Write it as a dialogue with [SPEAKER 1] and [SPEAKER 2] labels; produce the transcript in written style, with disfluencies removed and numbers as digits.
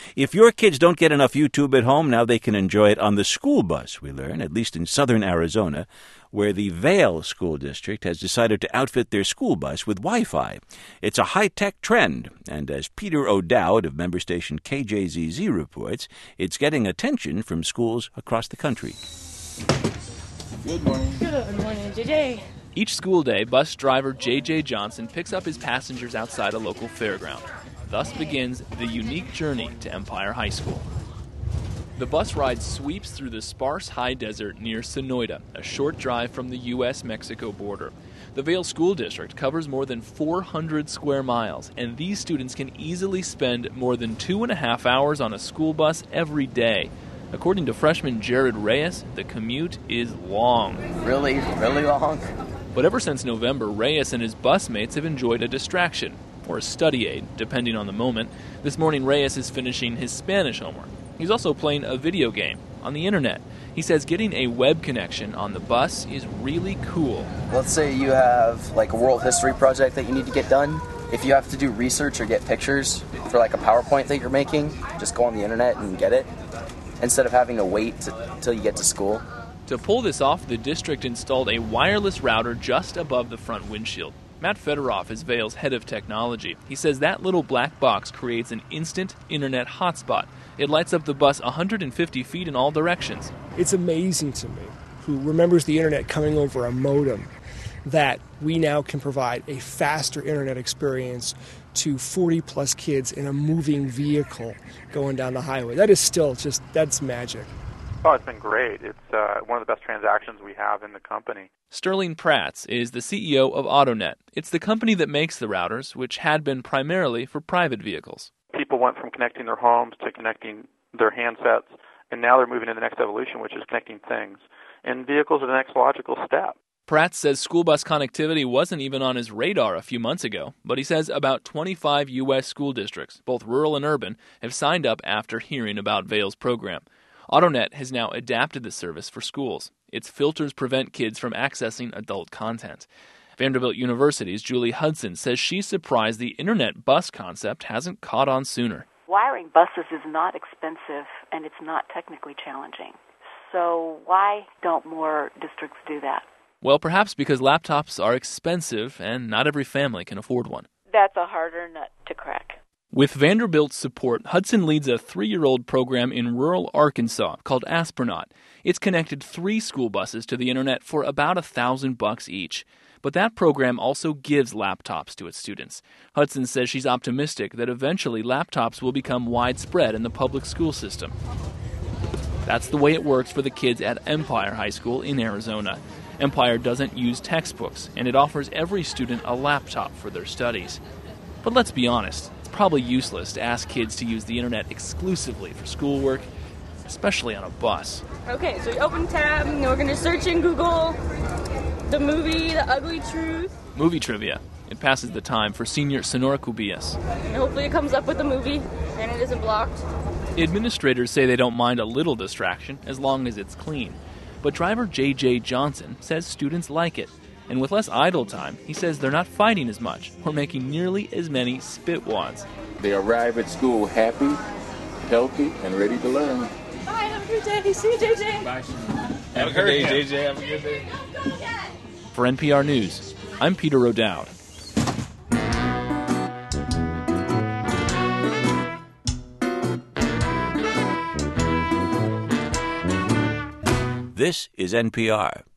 [SPEAKER 1] If your kids don't get enough YouTube at home, now they can enjoy it on the school bus, we learn, at least in southern Arizona, where the Vail School District has decided to outfit their school bus with Wi-Fi. It's a high-tech trend, and as Peter O'Dowd of member station KJZZ reports, it's getting attention from schools across the country.
[SPEAKER 2] Good morning.
[SPEAKER 3] Good morning, JJ.
[SPEAKER 4] Each school day, bus driver J.J. Johnson picks up his passengers outside a local fairground. Thus begins the unique journey to Empire High School. The bus ride sweeps through the sparse high desert near Sonoyta, a short drive from the U.S.-Mexico border. The Vail School District covers more than 400 square miles, and these students can easily spend more than 2.5 hours on a school bus every day. According to freshman Jared Reyes, the commute is long.
[SPEAKER 2] Really long.
[SPEAKER 4] But ever since November, Reyes and his bus mates have enjoyed a distraction, or a study aid, depending on the moment. This morning, Reyes is finishing his Spanish homework. He's also playing a video game on the internet. He says getting a web connection on the bus is really cool.
[SPEAKER 2] Let's say you have like a world history project that you need to get done. If you have to do research or get pictures for like a PowerPoint that you're making, just go on the internet and get it, instead of having to wait until you get to school.
[SPEAKER 4] To pull this off, the district installed a wireless router just above the front windshield. Matt Fedorov is Vail's head of technology. He says that little black box creates an instant internet hotspot. It lights up the bus 150 feet in all directions.
[SPEAKER 5] It's amazing to me, who remembers the internet coming over a modem, that we now can provide a faster internet experience to 40-plus kids in a moving vehicle going down the highway. That is still that's magic.
[SPEAKER 6] Oh, it's been great. It's one of the best transactions we have in the company.
[SPEAKER 4] Sterling Prats is the CEO of AutoNet. It's the company that makes the routers, which had been primarily for private vehicles.
[SPEAKER 6] People went from connecting their homes to connecting their handsets, and now they're moving to the next evolution, which is connecting things. And vehicles are the next logical step.
[SPEAKER 4] Prats says school bus connectivity wasn't even on his radar a few months ago, but he says about 25 U.S. school districts, both rural and urban, have signed up after hearing about Vail's program. AutoNet has now adapted the service for schools. Its filters prevent kids from accessing adult content. Vanderbilt University's Julie Hudson says she's surprised the internet bus concept hasn't caught on sooner.
[SPEAKER 7] Wiring buses is not expensive and it's not technically challenging. So why don't more districts do that?
[SPEAKER 4] Well, perhaps because laptops are expensive and not every family can afford one.
[SPEAKER 7] That's a harder nut to crack.
[SPEAKER 4] With Vanderbilt's support, Hudson leads a 3-year-old program in rural Arkansas called Aspernaut. It's connected 3 school buses to the internet for about $1,000 each. But that program also gives laptops to its students. Hudson says she's optimistic that eventually laptops will become widespread in the public school system. That's the way it works for the kids at Empire High School in Arizona. Empire doesn't use textbooks, and it offers every student a laptop for their studies. But let's be honest, it's probably useless to ask kids to use the internet exclusively for schoolwork, especially on a bus.
[SPEAKER 3] Okay, so we open tab, and we're going to search in Google the movie The Ugly Truth.
[SPEAKER 4] Movie trivia. It passes the time for senior Sonora Cubillas.
[SPEAKER 3] And hopefully it comes up with the movie, and it isn't blocked.
[SPEAKER 4] Administrators say they don't mind a little distraction as long as it's clean. But driver J.J. Johnson says students like it. And with less idle time, he says they're not fighting as much or making nearly as many spitwads.
[SPEAKER 8] They arrive at school happy, healthy, and ready to learn.
[SPEAKER 3] Bye, have a good day. See you, JJ.
[SPEAKER 8] Bye.
[SPEAKER 4] Have a good day, JJ. Have a good day. For NPR News, I'm Peter O'Dowd.
[SPEAKER 1] This is NPR.